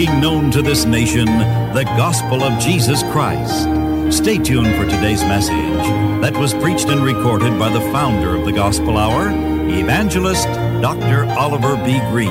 making known to this nation the gospel of Jesus Christ. Stay tuned for today's message that was preached and recorded by the founder of the Gospel Hour, Evangelist Dr. Oliver B. Green.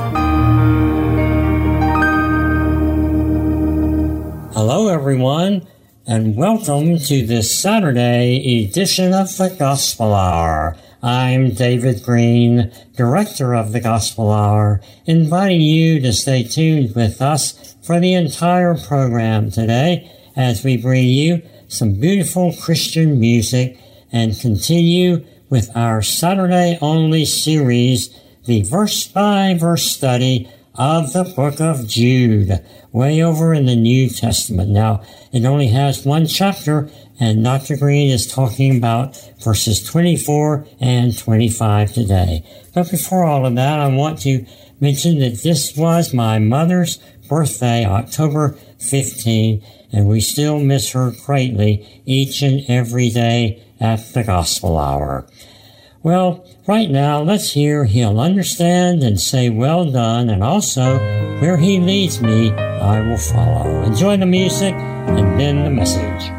Hello, everyone, and welcome to this Saturday edition of the Gospel Hour. I'm David Green, Director of the Gospel Hour, inviting you to stay tuned with us for the entire program today as we bring you some beautiful Christian music and continue with our Saturday-only series, the verse-by-verse study of the book of Jude, way over in the New Testament. Now, it only has one chapter, and Dr. Green is talking about verses 24 and 25 today. But before all of that, I want to mention that this was my mother's birthday, October 15, and we still miss her greatly each and every day at the Gospel Hour. Well, right now, let's hear He'll Understand and Say Well Done, and also Where He Leads Me, I Will Follow. Enjoy the music and then the message.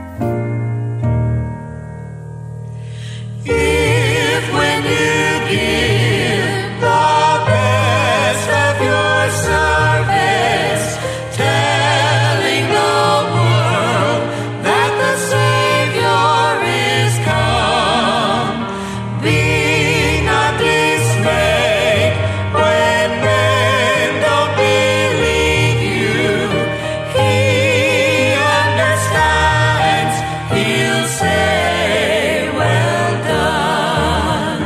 If when you give the best of your service, telling the world that the Savior is come, be not dismayed when men don't believe you. He understands, He'll say, well done.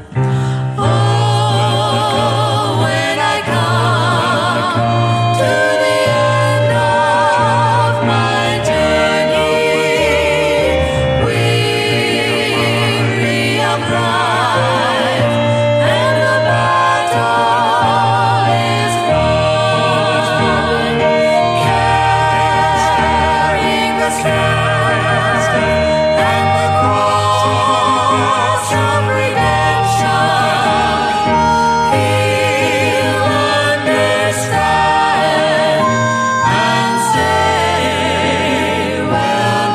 Oh, when I come to the end of my journey, weary of life, and the battle is won, carrying the scars and the cross of redemption, He'll understand and say, well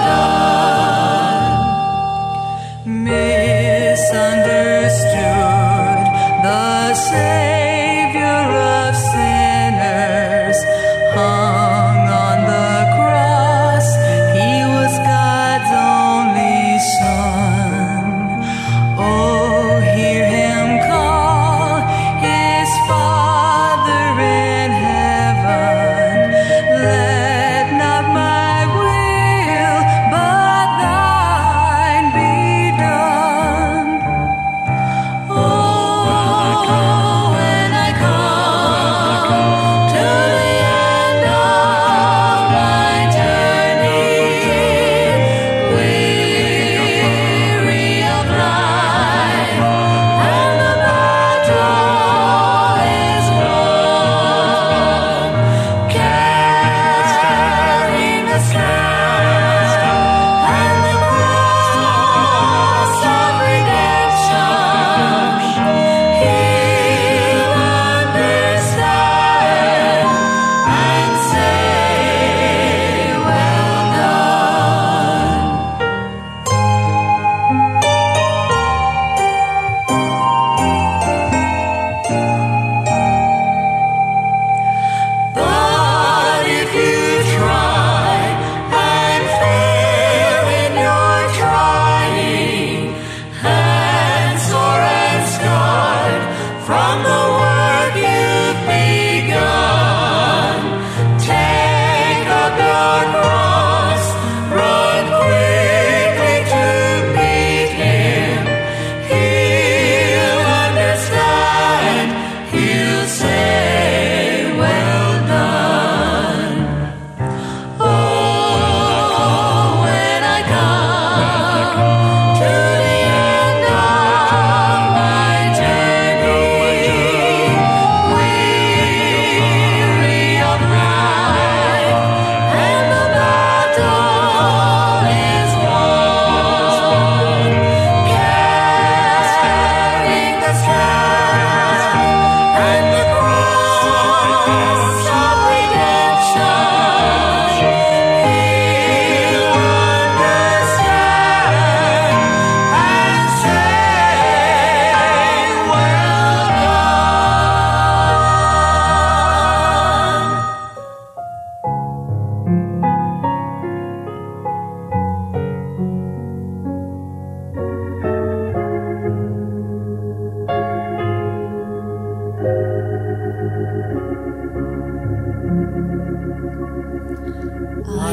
done. Misunderstood, the Savior of sinners hung on the cross. He was God's only Son. Oh, hear Him call His Father in heaven. Let not my will, but Thine be done. Oh, when I come to the end of my journey, weary of life, and the battle is won, carrying the scars and the cross of redemption, He'll understand and say, well done. But if you try and fail in your trying, and sore and scarred from the work you've begun, take up your cross, run quickly to meet Him. He'll understand, He'll say, well done. Oh, when I come to the end of my journey, weary of life, and the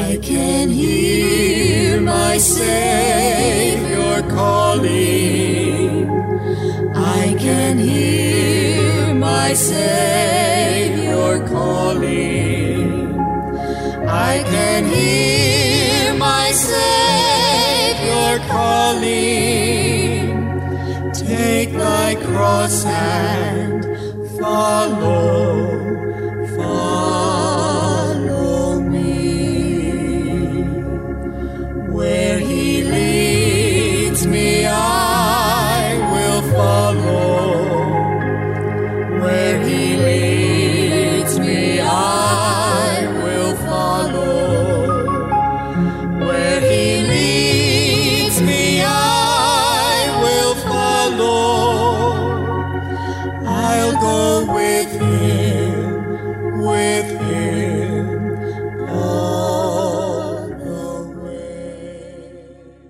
I can hear my Savior calling. I can hear my Savior calling. I can hear my Savior calling. Take thy cross and follow me. Where he leads me, I will follow. Where he leads me, I will follow. Where he leads me, I will follow. I'll go with him all the way.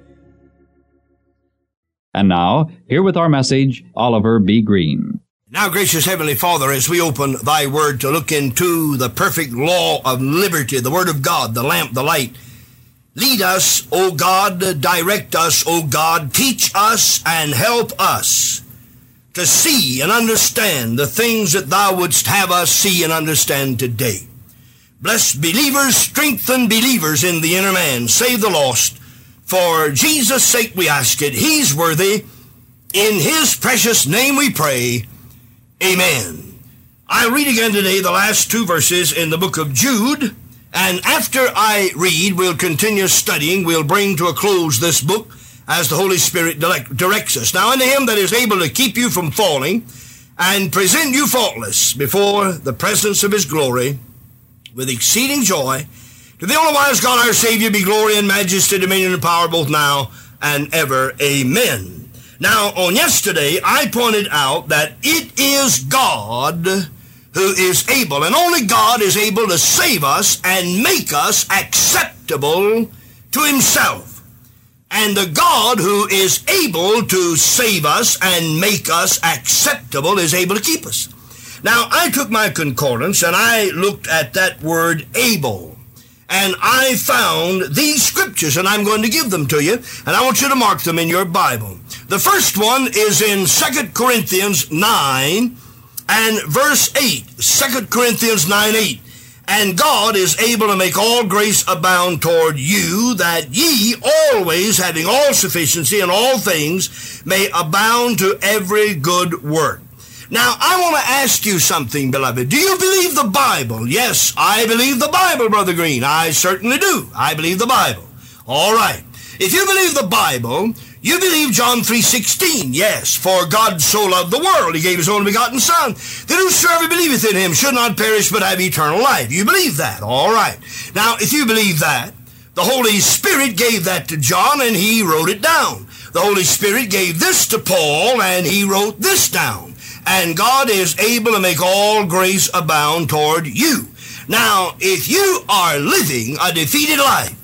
And now, here with our message, Oliver B. Green. Now, gracious Heavenly Father, as we open thy word to look into the perfect law of liberty, the word of God, the lamp, the light, lead us, O God, direct us, O God, teach us and help us to see and understand the things that thou wouldst have us see and understand today. Bless believers, strengthen believers in the inner man, save the lost. For Jesus' sake we ask it. He's worthy. In his precious name we pray. Amen. I'll read again today the last two verses in the book of Jude, and after I read, we'll continue studying. We'll bring to a close this book as the Holy Spirit directs us. Now, unto him that is able to keep you from falling and present you faultless before the presence of his glory with exceeding joy, to the only wise God our Savior be glory and majesty, dominion and power both now and ever. Amen. Now, on yesterday, I pointed out that it is God who is able, and only God is able to save us and make us acceptable to himself. And the God who is able to save us and make us acceptable is able to keep us. Now, I took my concordance and I looked at that word able, and I found these scriptures, and I'm going to give them to you, and I want you to mark them in your Bible. The first one is in 2 Corinthians 9 and verse 8. 2 Corinthians 9:8. And God is able to make all grace abound toward you, that ye always, having all sufficiency in all things, may abound to every good work. Now, I want to ask you something, beloved. Do you believe the Bible? Yes, I believe the Bible, Brother Green. I certainly do. I believe the Bible. All right. If you believe the Bible, you believe John 3:16. Yes, for God so loved the world, he gave his only begotten Son, that whosoever believeth in him should not perish but have eternal life. You believe that. All right. Now, if you believe that, the Holy Spirit gave that to John and he wrote it down. The Holy Spirit gave this to Paul and he wrote this down. And God is able to make all grace abound toward you. Now, if you are living a defeated life,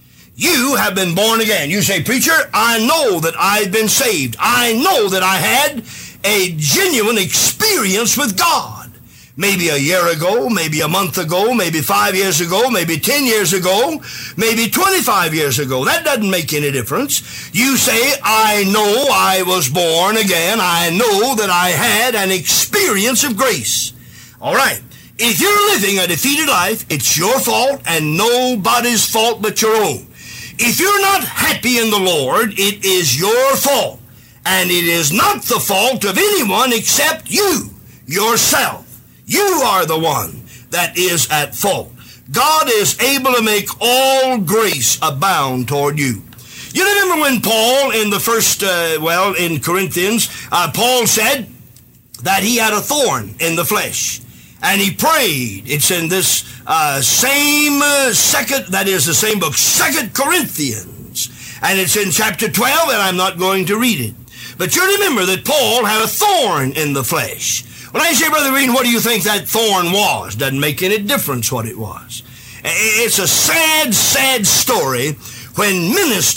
you have been born again. You say, preacher, I know that I've been saved. I know that I had a genuine experience with God. Maybe a year ago, maybe a month ago, maybe 5 years ago, maybe 10 years ago, maybe 25 years ago. That doesn't make any difference. You say, I know I was born again. I know that I had an experience of grace. All right. If you're living a defeated life, it's your fault and nobody's fault but your own. If you're not happy in the Lord, it is your fault. And it is not the fault of anyone except you, yourself. You are the one that is at fault. God is able to make all grace abound toward you. You remember when Paul in the first, in Corinthians, Paul said that he had a thorn in the flesh. And he prayed. It's in this the same book, 2 Corinthians. And it's in chapter 12, and I'm not going to read it. But you remember that Paul had a thorn in the flesh. When I say, Brother Green, what do you think that thorn was? Doesn't make any difference what it was. It's a sad, sad story when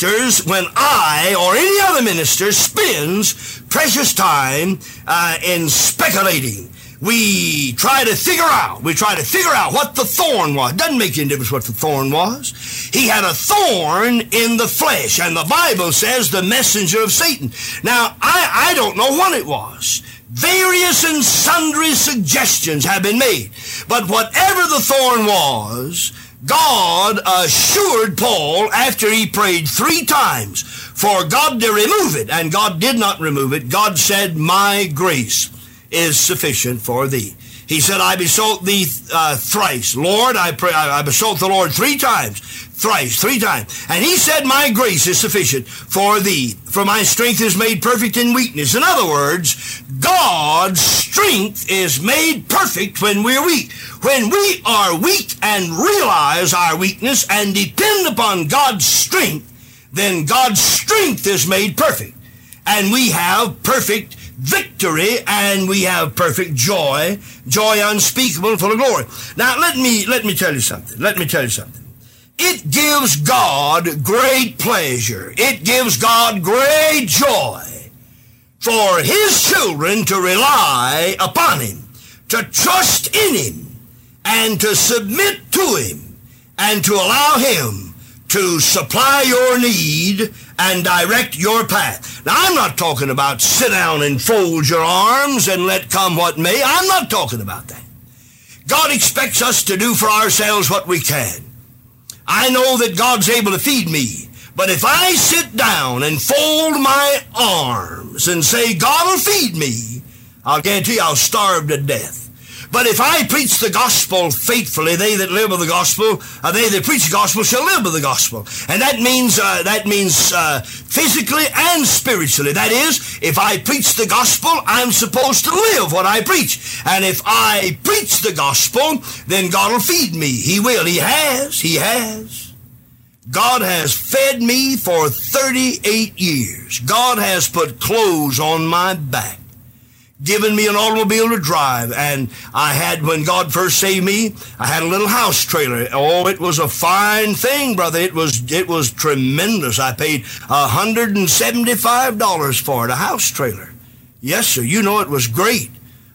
I or any other minister spends precious time in speculating. we try to figure out what the thorn was. Doesn't make any difference what the thorn was. He had a thorn in the flesh, and the Bible says the messenger of Satan. Now, I don't know what it was. Various and sundry suggestions have been made. But whatever the thorn was, God assured Paul after he prayed 3 times for God to remove it, and God did not remove it. God said, my grace is sufficient for thee. He said, I besought thee thrice. Lord, I besought the Lord 3 times. Thrice, 3 times. And he said, my grace is sufficient for thee, for my strength is made perfect in weakness. In other words, God's strength is made perfect when we're weak. When we are weak and realize our weakness and depend upon God's strength, then God's strength is made perfect. And we have perfect victory, and we have perfect joy unspeakable and full of glory. Now, let me tell you something. It gives God great pleasure. It gives God great joy for his children to rely upon him, to trust in him, and to submit to him, and to allow him to supply your need and direct your path. Now, I'm not talking about sit down and fold your arms and let come what may. I'm not talking about that. God expects us to do for ourselves what we can. I know that God's able to feed me, but if I sit down and fold my arms and say, God will feed me, I'll guarantee you I'll starve to death. But if I preach the gospel faithfully, they that live with the gospel, they that preach the gospel shall live with the gospel. And that means physically and spiritually. That is, if I preach the gospel, I'm supposed to live what I preach. And if I preach the gospel, then God will feed me. He will. He has. God has fed me for 38 years. God has put clothes on my back, given me an automobile to drive, and I had, when God first saved me, I had a little house trailer. Oh, it was a fine thing, brother. It was tremendous. I paid $175 for it, a house trailer. Yes, sir, you know it was great.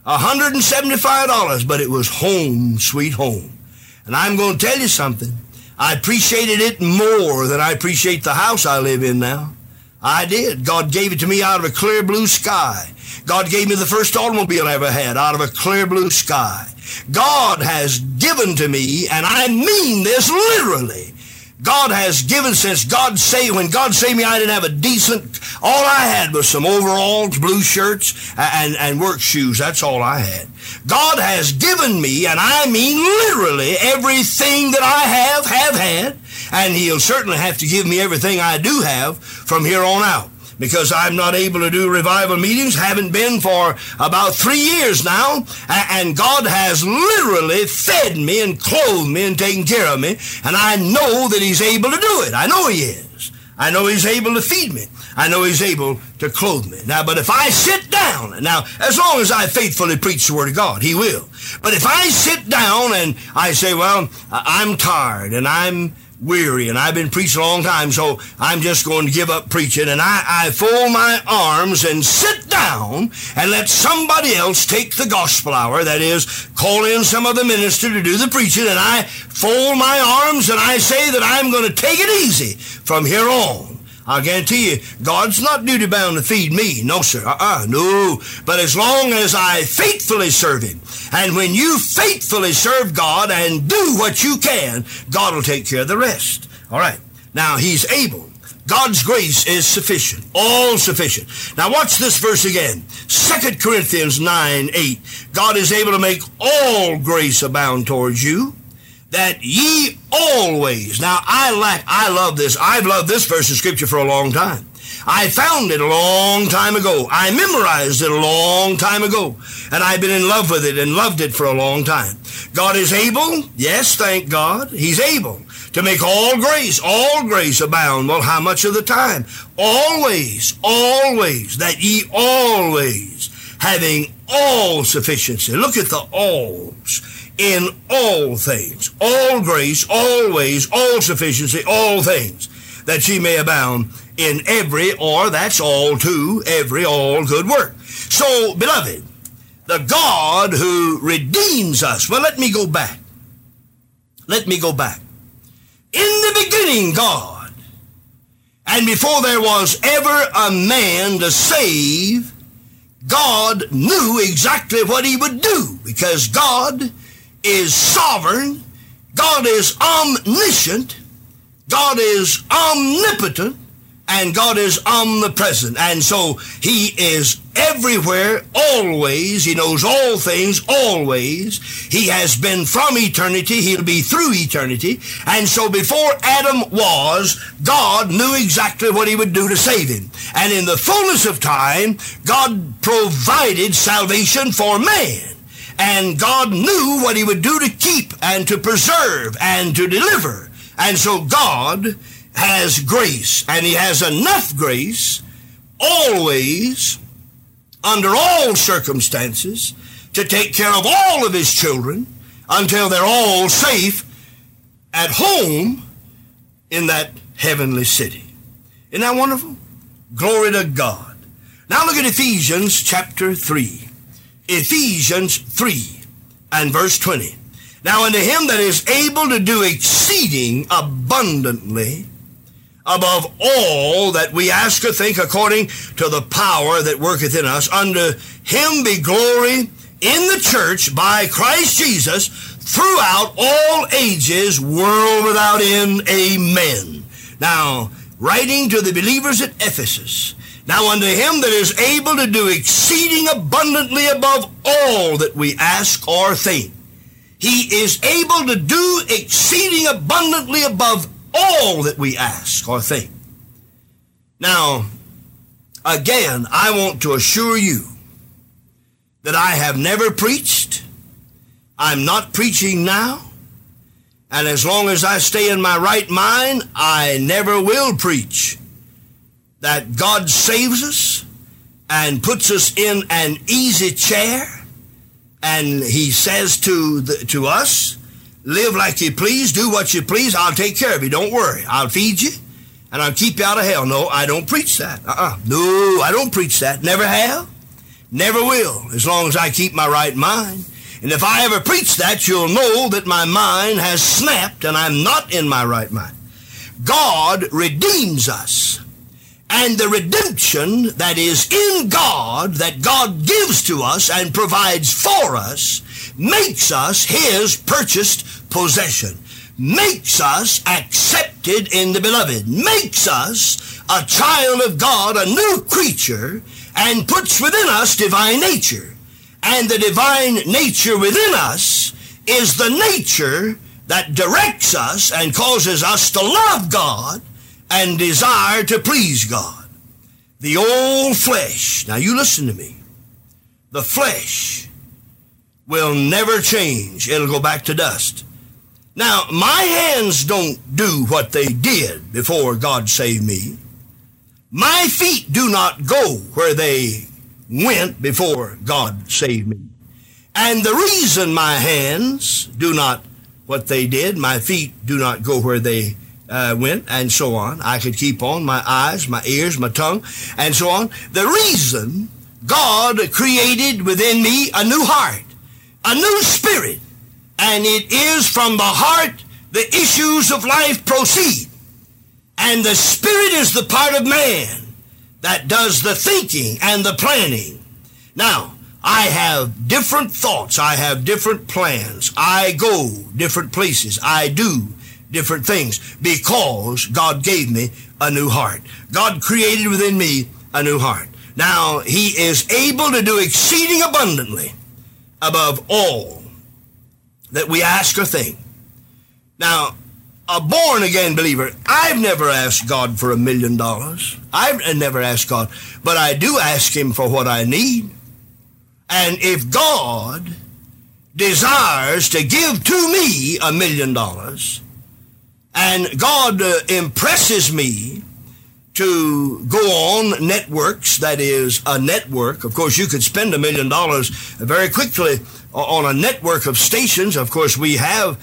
$175, but it was home, sweet home. And I'm going to tell you something. I appreciated it more than I appreciate the house I live in now. I did. God gave it to me out of a clear blue sky. God gave me the first automobile I ever had out of a clear blue sky. God has given to me, and I mean this literally, God has given since when God saved me, I didn't have a decent, all I had was some overalls, blue shirts, and work shoes. That's all I had. God has given me, and I mean literally, everything that I have had, and he'll certainly have to give me everything I do have from here on out, because I'm not able to do revival meetings, haven't been for about 3 years now, and God has literally fed me and clothed me and taken care of me, and I know that he's able to do it. I know he is. I know he's able to feed me. I know he's able to clothe me. Now, but if I sit down, now, as long as I faithfully preach the Word of God, he will. But if I sit down and I say, well, I'm tired and I'm weary, and I've been preaching a long time, so I'm just going to give up preaching, and I fold my arms and sit down and let somebody else take the gospel hour, that is, call in some other minister to do the preaching, and I fold my arms and I say that I'm going to take it easy from here on. I guarantee you, God's not duty bound to feed me. No, sir. No. But as long as I faithfully serve him, and when you faithfully serve God and do what you can, God will take care of the rest. All right. Now, he's able. God's grace is sufficient, all sufficient. Now, watch this verse again. 2 Corinthians 9:8. God is able to make all grace abound towards you, that ye always. Now, I love this. I've loved this verse of Scripture for a long time. I found it a long time ago. I memorized it a long time ago. And I've been in love with it and loved it for a long time. God is able, yes, thank God, he's able to make all grace abound. Well, how much of the time? Always, that ye always, having all sufficiency. Look at the alls. In all things, all grace, always, all sufficiency, all things, that ye may abound in every, or that's all too, every, all good work. So, beloved, The God who redeems us. Well, let me go back. Let me go back. In the beginning, God, and before there was ever a man to save, God knew exactly what he would do, because God is sovereign, God is omniscient, God is omnipotent, and God is omnipresent. And so he is everywhere, always. He knows all things, always. He has been from eternity. He'll be through eternity. And so before Adam was, God knew exactly what he would do to save him. And in the fullness of time, God provided salvation for man. And God knew what he would do to keep and to preserve and to deliver. And so God has grace, and he has enough grace always, under all circumstances, to take care of all of his children until they're all safe at home in that heavenly city. Isn't that wonderful? Glory to God. Now look at Ephesians chapter 3. Ephesians 3 and verse 20. Now unto him that is able to do exceeding abundantly above all that we ask or think, according to the power that worketh in us, unto him be glory in the church by Christ Jesus throughout all ages, world without end. Amen. Now, writing to the believers at Ephesus, now unto him that is able to do exceeding abundantly above all that we ask or think. He is able to do exceeding abundantly above all that we ask or think. Now, again, I want to assure you that I have never preached. I'm not preaching now. And as long as I stay in my right mind, I never will preach that God saves us and puts us in an easy chair, and he says to us, live like you please, do what you please, I'll take care of you, don't worry. I'll feed you, and I'll keep you out of hell. No, I don't preach that. No, I don't preach that. Never have, never will, as long as I keep my right mind. And if I ever preach that, you'll know that my mind has snapped and I'm not in my right mind. God redeems us. And the redemption that is in God, that God gives to us and provides for us, makes us his purchased possession, makes us accepted in the beloved, makes us a child of God, a new creature, and puts within us divine nature. And the divine nature within us is the nature that directs us and causes us to love God and desire to please God. The old flesh, now you listen to me, the flesh will never change. It'll go back to dust. Now, my hands don't do what they did before God saved me. My feet do not go where they went before God saved me. And the reason my hands do not what they did, my feet do not go where they went, and so on. I could keep on, my eyes, my ears, my tongue, and so on. The reason God created within me a new heart, a new spirit, and it is from the heart the issues of life proceed. And the spirit is the part of man that does the thinking and the planning. Now, I have different thoughts. I have different plans. I go different places. I do different things because God gave me a new heart. God created within me a new heart. Now, he is able to do exceeding abundantly above all that we ask or think. Now, a born-again believer, I've never asked God for $1 million. I've never asked God, but I do ask him for what I need. And if God desires to give to me $1 million, and God impresses me to go on networks, that is a network. Of course, you could spend $1 million very quickly on a network of stations. Of course, we have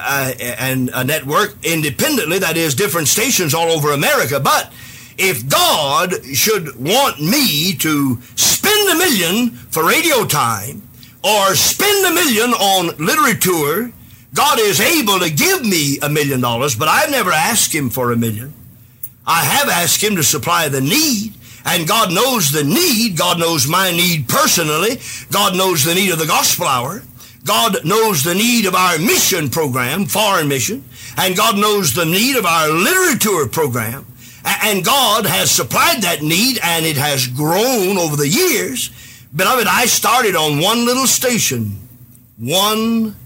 a network independently, that is different stations all over America. But if God should want me to spend $1 million for radio time or spend $1 million on literature, God is able to give me $1 million, but I've never asked Him for $1 million. I have asked Him to supply the need, and God knows the need. God knows my need personally. God knows the need of the Gospel Hour. God knows the need of our mission program, foreign mission, and God knows the need of our literature program. And God has supplied that need, and it has grown over the years. Beloved, I started on one little station, one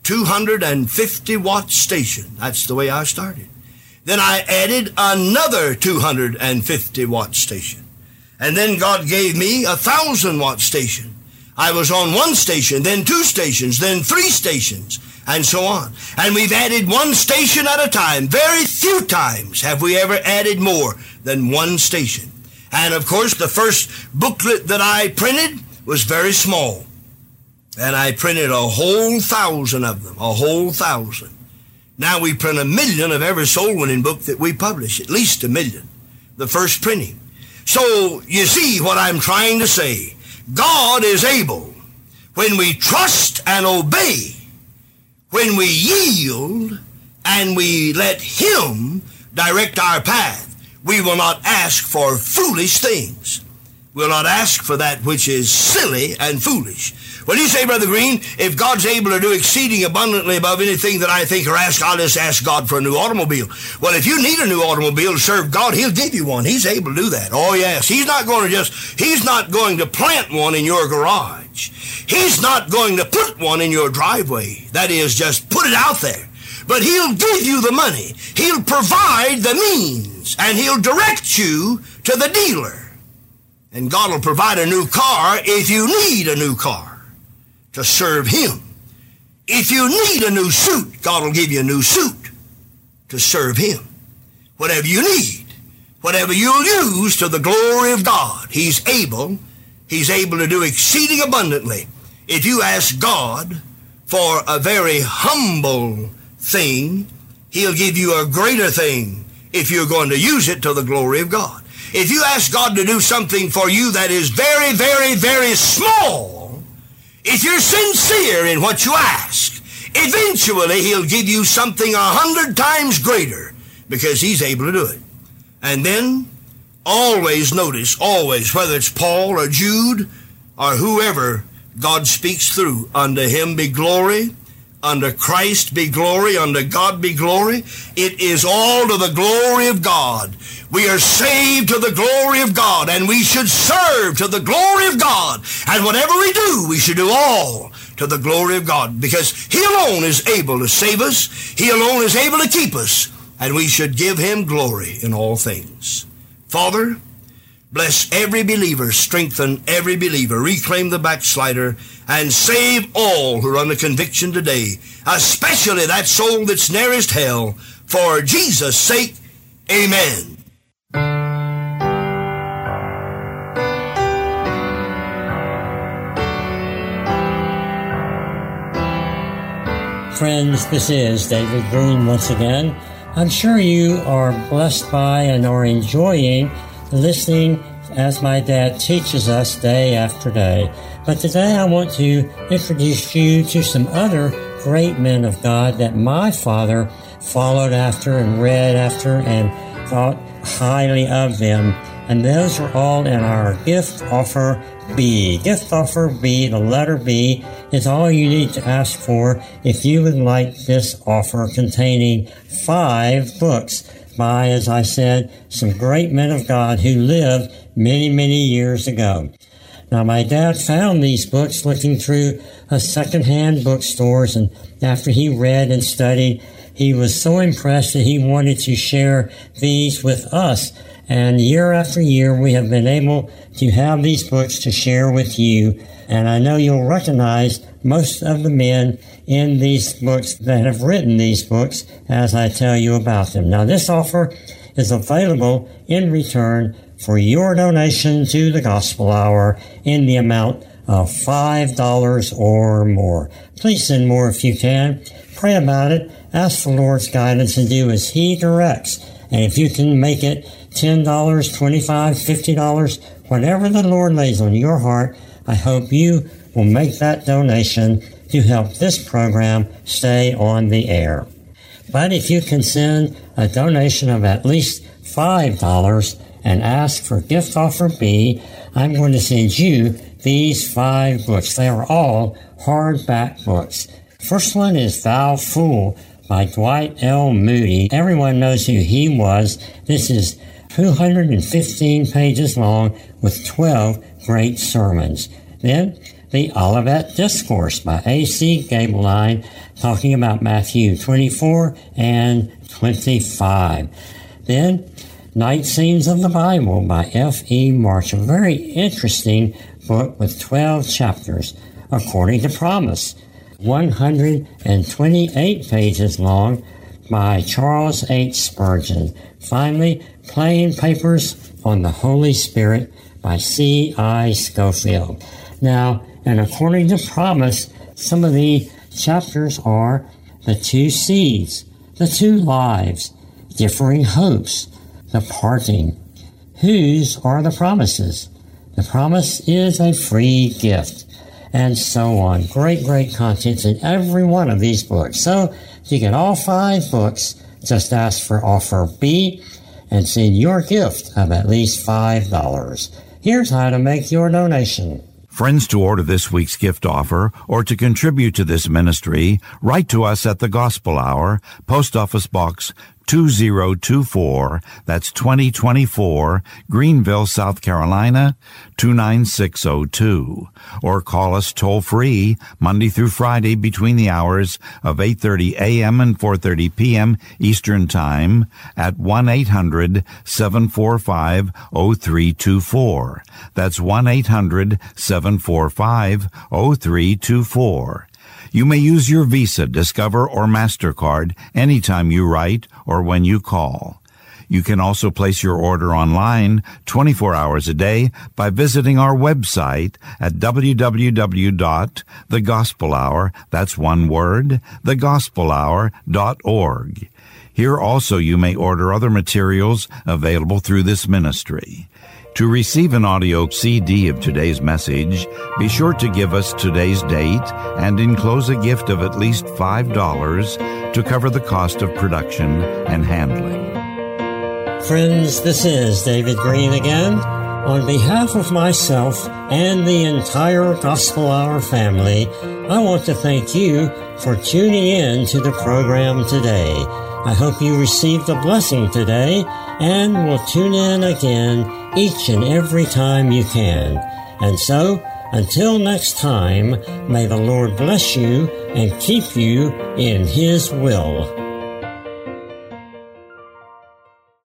250-watt station. That's the way I started. Then I added another 250-watt station. And then God gave me a 1,000-watt station. I was on one station, then 2 stations, then 3 stations, and so on. And we've added one station at a time. Very few times have we ever added more than one station. And of course, the first booklet that I printed was very small. And I printed a whole 1,000 of them, a whole 1,000. Now we print 1 million of every soul-winning book that we publish, at least 1 million, the first printing. So you see what I'm trying to say. God is able, when we trust and obey, when we yield and we let Him direct our path, we will not ask for foolish things. We'll not ask for that which is silly and foolish. Well, you say, Brother Green, if God's able to do exceeding abundantly above anything that I think or ask, I'll just ask God for a new automobile. Well, if you need a new automobile to serve God, He'll give you one. He's able to do that. Oh, yes. He's not going to plant one in your garage. He's not going to put one in your driveway. That is, just put it out there. But He'll give you the money. He'll provide the means, and He'll direct you to the dealer. And God will provide a new car if you need a new car to serve Him. If you need a new suit, God will give you a new suit to serve Him. Whatever you need, whatever you'll use to the glory of God, He's able to do exceeding abundantly. If you ask God for a very humble thing, He'll give you a greater thing if you're going to use it to the glory of God. If you ask God to do something for you that is very, very, very small, if you're sincere in what you ask, eventually He'll give you something 100 times greater because He's able to do it. And then always notice, always, whether it's Paul or Jude or whoever God speaks through, unto Him be glory, unto Christ be glory, unto God be glory. It is all to the glory of God. We are saved to the glory of God, and we should serve to the glory of God. And whatever we do, we should do all to the glory of God, because He alone is able to save us. He alone is able to keep us, and we should give Him glory in all things. Father, bless every believer, strengthen every believer, reclaim the backslider, and save all who are under conviction today, especially that soul that's nearest hell. For Jesus' sake, amen. Friends, this is David Green once again. I'm sure you are blessed by and are enjoying listening as my dad teaches us day after day. But today I want to introduce you to some other great men of God that my father followed after and read after and thought highly of them. And those are all in our Gift Offer B. Gift Offer B, the letter B, is all you need to ask for if you would like this offer containing 5 books by, as I said, some great men of God who lived many, many years ago. Now, my dad found these books looking through secondhand bookstores, and after he read and studied, he was so impressed that he wanted to share these with us. And year after year, we have been able to have these books to share with you. And I know you'll recognize most of the men in these books that have written these books as I tell you about them. Now, this offer is available in return for your donation to the Gospel Hour in the amount of $5 or more. Please send more if you can. Pray about it. Ask the Lord's guidance and do as He directs. And if you can make it $10, $25, $50, whatever the Lord lays on your heart, I hope you will make that donation to help this program stay on the air. But if you can send a donation of at least $5 and ask for gift offer B, I'm going to send you these 5 books. They are all hardback books. First one is Thou Fool by Dwight L. Moody. Everyone knows who he was. This is 215 pages long with 12 great sermons. Then, The Olivet Discourse by A.C. Gabeline, talking about Matthew 24 and 25. Then, Night Scenes of the Bible by F.E. March, a very interesting book with 12 chapters, According to Promise, 128 pages long by Charles H. Spurgeon. Finally, Plain Papers on the Holy Spirit by C.I. Scofield. Now, and According to Promise, some of the chapters are the 2 seeds, the 2 lives, differing hopes, the parting. Whose are the promises? The promise is a free gift, and so on. Great, great content in every one of these books. So, to get all 5 books, just ask for offer B and send your gift of at least $5. Here's how to make your donation. Friends, to order this week's gift offer or to contribute to this ministry, write to us at the Gospel Hour, Post Office Box 2024, that's 2024, Greenville, South Carolina, 29602. Or call us toll-free Monday through Friday between the hours of 8:30 a.m. and 4:30 p.m. Eastern Time at 1-800-745-0324. That's 1-800-745-0324. You may use your Visa, Discover, or MasterCard anytime you write or when you call. You can also place your order online 24 hours a day by visiting our website at www.thegospelhour, that's one word, thegospelhour.org. Here also you may order other materials available through this ministry. To receive an audio CD of today's message, be sure to give us today's date and enclose a gift of at least $5 to cover the cost of production and handling. Friends, this is David Green again. On behalf of myself and the entire Gospel Hour family, I want to thank you for tuning in to the program today. I hope you received a blessing today and will tune in again each and every time you can. And so, until next time, may the Lord bless you and keep you in His will.